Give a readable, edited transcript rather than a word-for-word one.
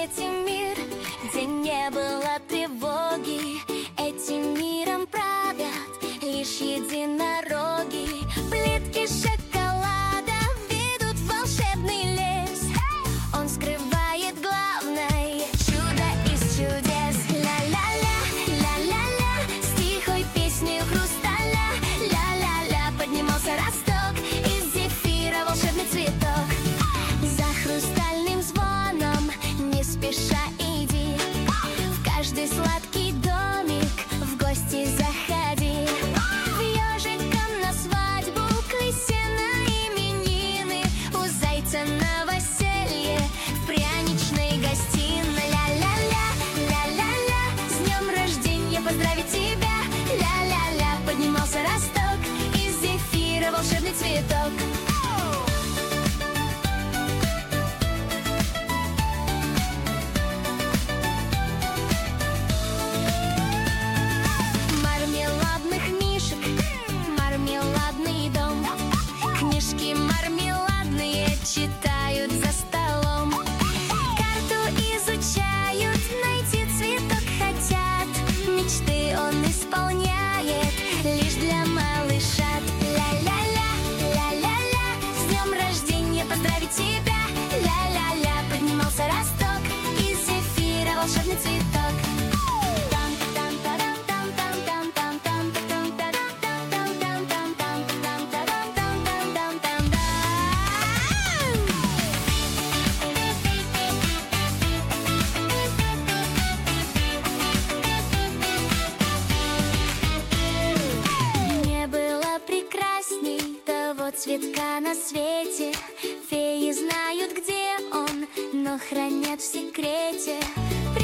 свете мир, где не было тревоги. Этим миром правят лишь единороги. Плитки шоколада ведут в волшебный лес. Он скрывает главное чудо из чудес. Ля-ля-ля, ля-ля-ля, с тихой песней хрусталя. Ля-ля-ля, поднимался росток, из зефира волшебный цветок. За хрустальным звоном не спеша иди, в каждый сладкий домик в гости заходи. В ежиком на свадьбу, к лисе на именины, у зайца новоселье в пряничной гостиной. Ля-ля-ля, ля-ля-ля, с днем рождения поздравить тебя. Ля-ля-ля, поднимался росток, из зефира волшебный цветок. Мармеладных мишек, мармеладный дом, книжки мармеладные читают за столом. Карту изучают, найти цветок хотят, мечты он исполняет лишь для малышат. Ля-ля-ля, ля-ля-ля, с днем рождения поздравить тебя. Ля-ля-ля, поднимался росток, из зефира волшебный цветок. Не было прекрасней того цветка на свете. Феи знают, где он, но хранят в секрете.